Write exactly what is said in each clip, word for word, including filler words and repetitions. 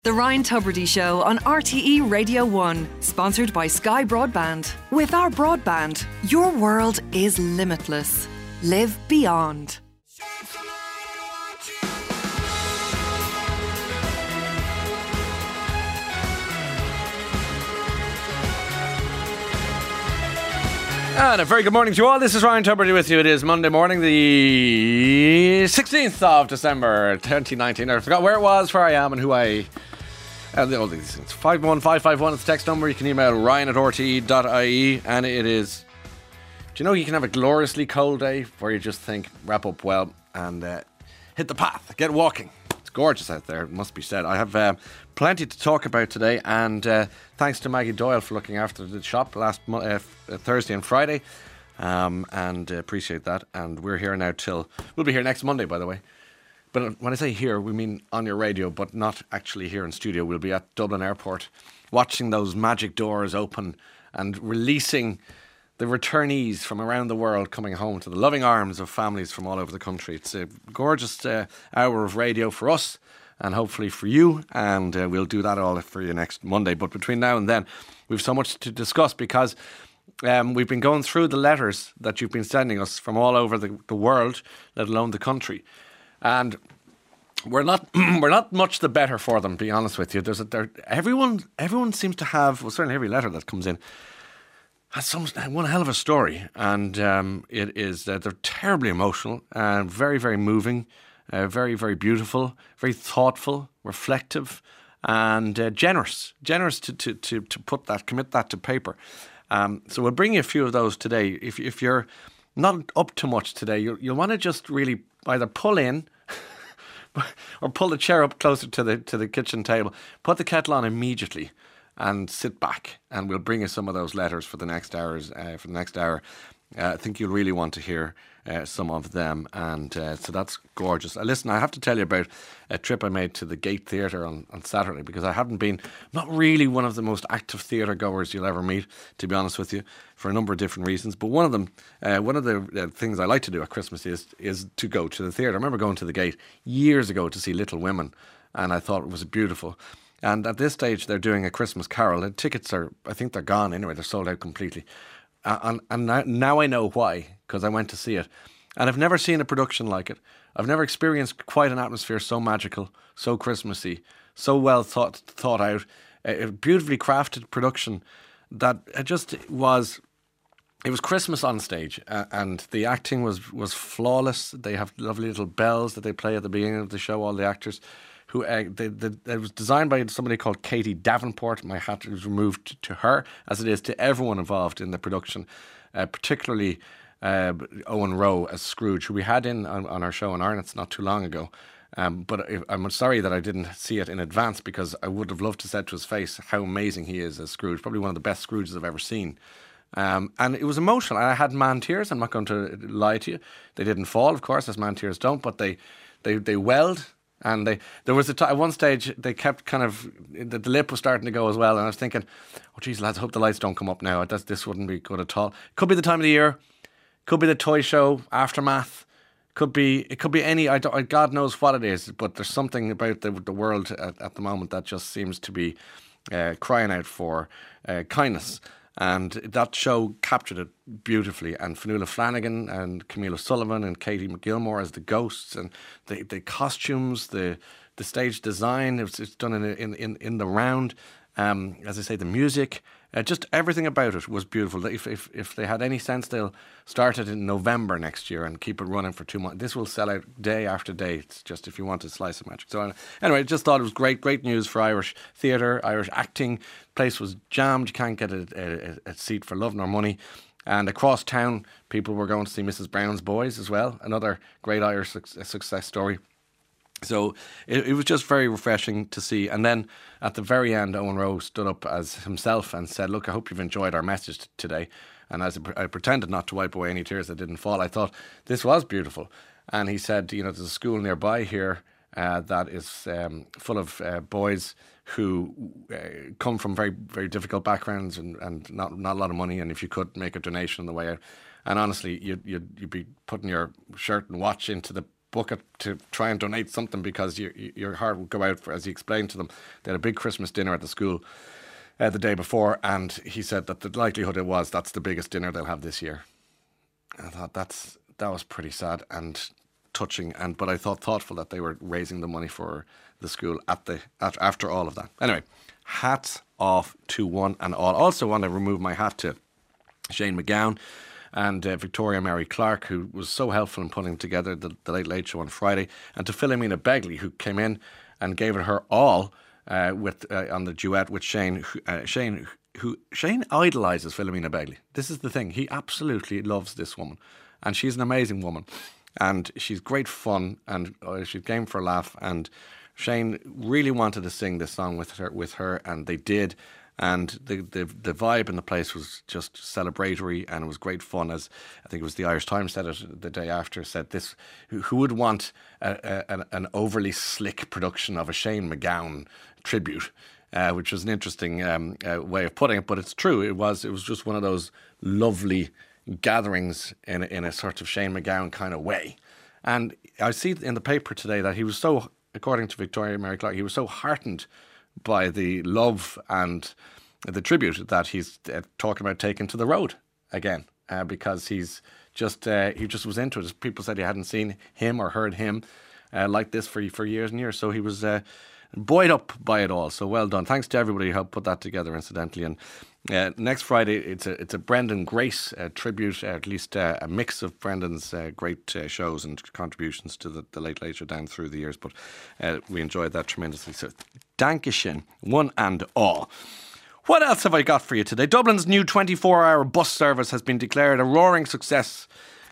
The Ryan Tubridy Show on R T E Radio one, sponsored by Sky Broadband. With our broadband, your world is limitless. Live beyond. And a very good morning to you all. This is Ryan Tubridy with you. It is Monday morning, the sixteenth of December, twenty nineteen. I forgot where it was, where I am, and who I... And all these things. five one five five one is the text number. You can email ryan at r t e dot i e. And it is... Do you know you can have a gloriously cold day where you just think, wrap up well and uh, hit the path, get walking. It's gorgeous out there, it must be said. I have uh, plenty to talk about today, and uh, thanks to Maggie Doyle for looking after the shop last mo- uh, Thursday and Friday, um, and uh, appreciate that. And we're here now till... We'll be here next Monday, by the way. But when I say here, we mean on your radio, but not actually here in studio. We'll be at Dublin Airport watching those magic doors open and releasing the returnees from around the world coming home to the loving arms of families from all over the country. It's a gorgeous uh, hour of radio for us and hopefully for you, and uh, we'll do that all for you next Monday. But between now and then, we've so much to discuss because um, we've been going through the letters that you've been sending us from all over the, the world, let alone the country. And we're not we're not much the better for them, to be honest with you. There's a, there, everyone everyone seems to have, well, certainly every letter that comes in has some one hell of a story, and um, it is uh, they're terribly emotional and very very moving, uh, very very beautiful, very thoughtful, reflective, and uh, generous, generous to, to to to put that commit that to paper. Um, so we'll bring you a few of those today. If if you're not up to much today, you'll, you'll want to just really either pull in or pull the chair up closer to the to the kitchen table, put the kettle on immediately and sit back, and we'll bring you some of those letters for the next hours uh, for the next hour. Uh, I think you'll really want to hear uh, some of them, and uh, so that's gorgeous. Uh, listen, I have to tell you about a trip I made to the Gate Theatre on, on Saturday, because I haven't been, not really one of the most active theatre goers you'll ever meet, to be honest with you, for a number of different reasons. But one of them, uh, one of the uh, things I like to do at Christmas is is to go to the theatre. I remember going to the Gate years ago to see Little Women, and I thought it was beautiful. And at this stage, they're doing a Christmas Carol. The tickets are, I think they're gone anyway. They're sold out completely. Uh, and and now, now I know why, because I went to see it. And I've never seen a production like it. I've never experienced quite an atmosphere so magical, so Christmassy, so well thought thought out. A, a beautifully crafted production that it just was... It was Christmas on stage, uh, and the acting was, was flawless. They have lovely little bells that they play at the beginning of the show, all the actors. Who uh, they, they, it was designed by somebody called Katie Davenport. My hat was removed to her, as it is to everyone involved in the production, uh, particularly uh, Owen Rowe as Scrooge, who we had in on, on our show in Arnott's not too long ago. Um, but I'm sorry that I didn't see it in advance, because I would have loved to say to his face how amazing he is as Scrooge. Probably one of the best Scrooges I've ever seen. Um, and it was emotional. I had man tears. I'm not going to lie to you. They didn't fall, of course, as man tears don't, but they they, they welled. And they, there was a t- at one stage they kept kind of, the, the lip was starting to go as well, and I was thinking, oh geez lads, I hope the lights don't come up now. That's, this wouldn't be good at all. Could be the time of the year, could be the toy show aftermath, could be it could be any, I don't, God knows what it is, but there's something about the, the world at, at the moment that just seems to be uh, crying out for uh, kindness. And that show captured it beautifully. And Fionnuala Flanagan and Camille O'Sullivan and Katie McGilmore as the ghosts, and the, the costumes, the the stage design, it was, it's done in, in, in, in the round. Um, as I say, the music, uh, just everything about it was beautiful. If, if if they had any sense, they'll start it in November next year and keep it running for two months. This will sell out day after day. It's just if you want a slice of magic. So uh, anyway, I just thought it was great, great news for Irish theatre, Irish acting. The place was jammed. You can't get a, a, a seat for love nor money. And across town, people were going to see Missus Brown's Boys as well, another great Irish success story. So it, it was just very refreshing to see. And then at the very end, Owen Rowe stood up as himself and said, look, I hope you've enjoyed our message t- today. And as I pretended not to wipe away any tears that didn't fall, I thought this was beautiful. And he said, you know, there's a school nearby here uh, that is um, full of uh, boys who uh, come from very, very difficult backgrounds and, and not not a lot of money. And if you could make a donation on the way out. And honestly, you'd, you'd, you'd be putting your shirt and watch into the book it to try and donate something because your your heart would go out for, as he explained to them, they had a big Christmas dinner at the school uh, the day before, and he said that the likelihood it was that's the biggest dinner they'll have this year. I thought that's that was pretty sad and touching, and but I thought thoughtful that they were raising the money for the school at the at, after all of that. Anyway, hats off to one and all. Also want to remove my hat to Shane MacGowan and uh, Victoria Mary Clark, who was so helpful in putting together the, the Late Late Show on Friday, and to Philomena Begley, who came in and gave it her all uh, with uh, on the duet with Shane. Uh, Shane, who Shane idolises Philomena Begley. This is the thing; he absolutely loves this woman, and she's an amazing woman, and she's great fun, and uh, she's game for a laugh. And Shane really wanted to sing this song with her, with her, and they did. And the, the the vibe in the place was just celebratory, and it was great fun. As I think it was the Irish Times said it the day after, said this: who, who would want a, a, an overly slick production of a Shane MacGowan tribute, uh, which was an interesting um, uh, way of putting it. But it's true. It was it was just one of those lovely gatherings in a, in a sort of Shane MacGowan kind of way. And I see in the paper today that he was so, according to Victoria Mary Clark, he was so heartened by the love and the tribute that he's uh, talking about taking to the road again, uh, because he's just uh, he just was into it. People said he hadn't seen him or heard him uh, like this for for years and years, so he was uh, buoyed up by it all. So well done. Thanks to everybody who helped put that together, incidentally. And uh, next Friday, it's a it's a Brendan Grace uh, tribute, uh, at least uh, a mix of Brendan's uh, great uh, shows and contributions to the, the Late Late Show down through the years. But uh, we enjoyed that tremendously. So Dankeschön, one and all. What else have I got for you today? Dublin's new twenty-four hour bus service has been declared a roaring success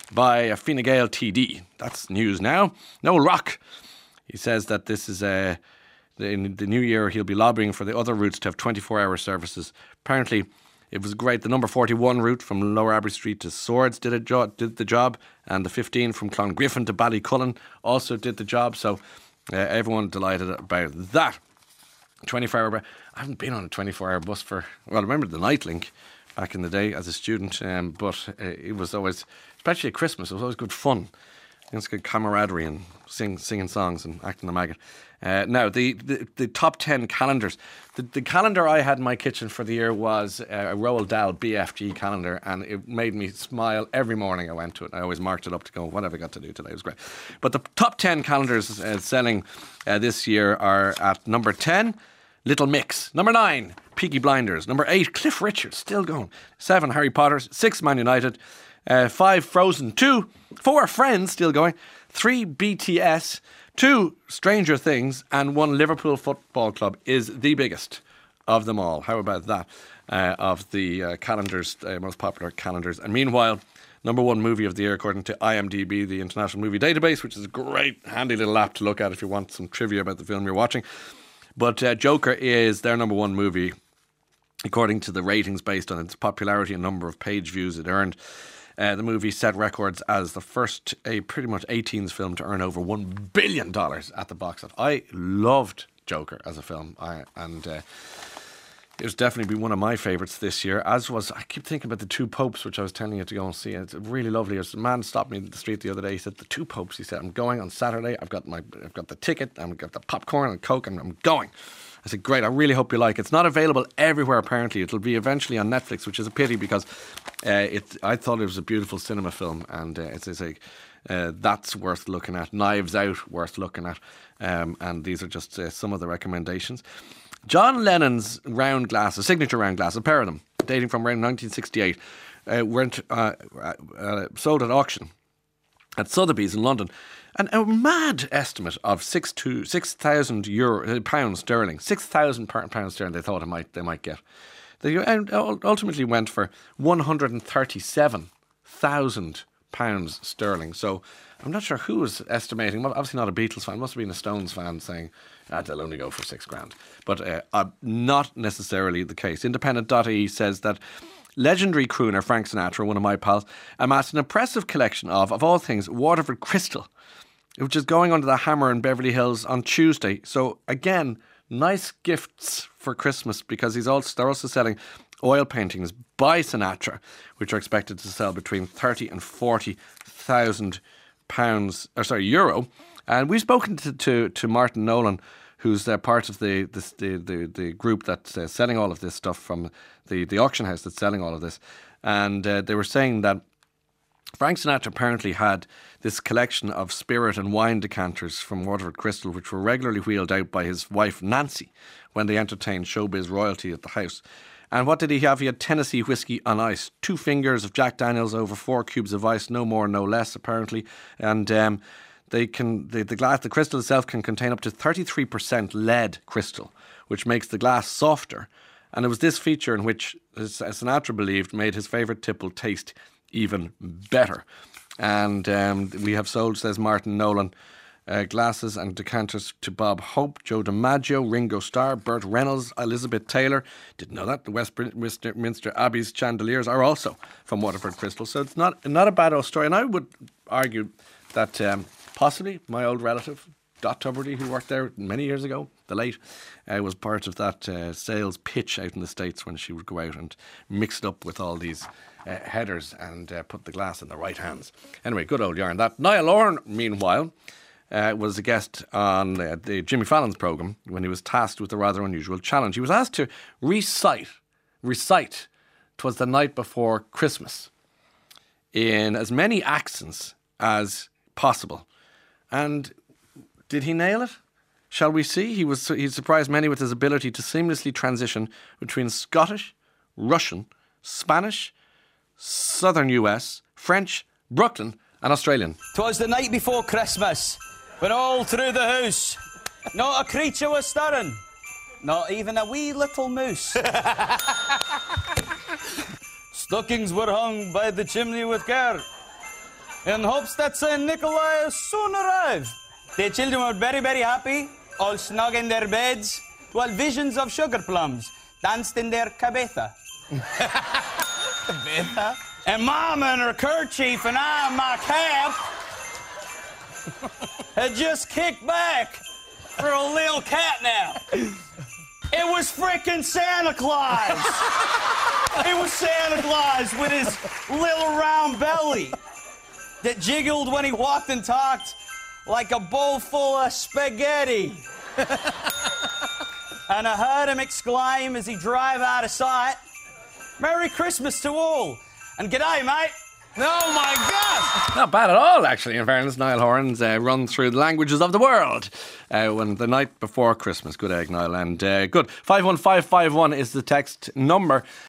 by Fine Gael T D. That's news now. Noel Rock, he says that this is a... in the new year, he'll be lobbying for the other routes to have twenty-four hour services. Apparently, it was great. The number forty-one route from Lower Abbey Street to Swords did, a jo- did the job, and the fifteen from Clongriffin to Ballycullen also did the job. So uh, everyone delighted about that. twenty-four hour... I haven't been on a twenty-four hour bus for... Well, I remember the Nightlink back in the day as a student, um, but uh, it was always, especially at Christmas, it was always good fun. It's good camaraderie and sing, singing songs and acting the maggot. Uh, now, the, the, the top ten calendars. The, the calendar I had in my kitchen for the year was a Roald Dahl B F G calendar, and it made me smile every morning I went to it. I always marked it up to go, what have I got to do today? It was great. But the top ten calendars uh, selling uh, this year are at number ten, Little Mix. Number nine, Peaky Blinders. Number eight, Cliff Richard, still going. Seven, Harry Potter. Six, Man United. Uh, five, Frozen. Two, four, Friends, still going. Three, B T S. Two, Stranger Things. And one, Liverpool Football Club is the biggest of them all. How about that? Uh, of the uh, calendars, uh, most popular calendars. And meanwhile, number one movie of the year according to I M D B, the International Movie Database, which is a great, handy little app to look at if you want some trivia about the film you're watching. But uh, Joker is their number one movie according to the ratings based on its popularity and number of page views it earned. Uh, the movie set records as the first, a pretty much eighteens film to earn over one billion dollars at the box office. I loved Joker as a film, I, and uh, it was definitely been one of my favourites this year, as was, I keep thinking about The Two Popes, which I was telling you to go and see. It's really lovely. A man stopped me in the street the other day. He said, The Two Popes. He said, I'm going on Saturday. I've got my, I've got the ticket. I've got the popcorn and Coke, and I'm going. I said, great, I really hope you like it. It's not available everywhere, apparently. It'll be eventually on Netflix, which is a pity because uh, it. I thought it was a beautiful cinema film, and uh, it's, it's like, uh, that's worth looking at. Knives Out, worth looking at. Um, and these are just uh, some of the recommendations. John Lennon's round glasses, signature round glasses, a pair of them, dating from around nineteen sixty-eight, uh, went uh, uh, sold at auction at Sotheby's in London. And a mad estimate of six to six thousand euro uh, pounds sterling, six thousand pounds sterling. They thought it might they might get. They ultimately went for one hundred and thirty-seven thousand pounds sterling. So I'm not sure who was estimating. Well, obviously not a Beatles fan. Must have been a Stones fan saying ah, they'll only go for six grand. But uh, uh, not necessarily the case. Independent dot I E says that legendary crooner Frank Sinatra, one of my pals, amassed an impressive collection of, of all things, Waterford crystal, which is going under the hammer in Beverly Hills on Tuesday. So again, nice gifts for Christmas, because he's also they're also selling oil paintings by Sinatra, which are expected to sell between thirty and forty thousand pounds, or sorry, euro. And we've spoken to, to, to Martin Nolan, who's uh, part of the, this, the the the group that's uh, selling all of this stuff from the, the auction house that's selling all of this. And uh, they were saying that Frank Sinatra apparently had this collection of spirit and wine decanters from Waterford Crystal, which were regularly wheeled out by his wife Nancy when they entertained showbiz royalty at the house. And what did he have? He had Tennessee whiskey on ice, two fingers of Jack Daniels over four cubes of ice, no more, no less, apparently. And um, they can the, the glass, the crystal itself can contain up to thirty-three percent lead crystal, which makes the glass softer. And it was this feature in which Sinatra believed made his favourite tipple taste even better. And um, we have sold, says Martin Nolan, uh, glasses and decanters to Bob Hope, Joe DiMaggio, Ringo Starr, Burt Reynolds, Elizabeth Taylor. Didn't know that. The Westminster Abbey's chandeliers are also from Waterford Crystal. So it's not not a bad old story. And I would argue that um, possibly my old relative, Dot Tuberty, who worked there many years ago, the late, uh, was part of that uh, sales pitch out in the States when she would go out and mix it up with all these uh, headers and uh, put the glass in the right hands. Anyway, good old yarn that. Niall Horan, meanwhile, uh, was a guest on uh, the Jimmy Fallon's programme when he was tasked with a rather unusual challenge. He was asked to recite, recite, 'Twas the Night Before Christmas in as many accents as possible. And did he nail it? Shall we see? He was he surprised many with his ability to seamlessly transition between Scottish, Russian, Spanish, Southern U S, French, Brooklyn and Australian. 'Twas the night before Christmas, when all through the house not a creature was stirring, not even a wee little mouse. Stockings were hung by the chimney with care, in hopes that Saint Nicholas would soon arrive. The children were very, very happy, all snug in their beds, while visions of sugar plums danced in their cabeza. Cabeza? And Mama in her kerchief and I in my cap had just kicked back for a little catnap. It was frickin' Santa Claus! It was Santa Claus with his little round belly that jiggled when he walked and talked like a bowl full of spaghetti. And I heard him exclaim as he drove out of sight, "Merry Christmas to all, and g'day, mate." Oh my God! Not bad at all, actually, in fairness. Niall Horan's uh, run through the languages of the world uh, when the night before Christmas. Good egg, Niall. And uh, good. five one five five one is the text number.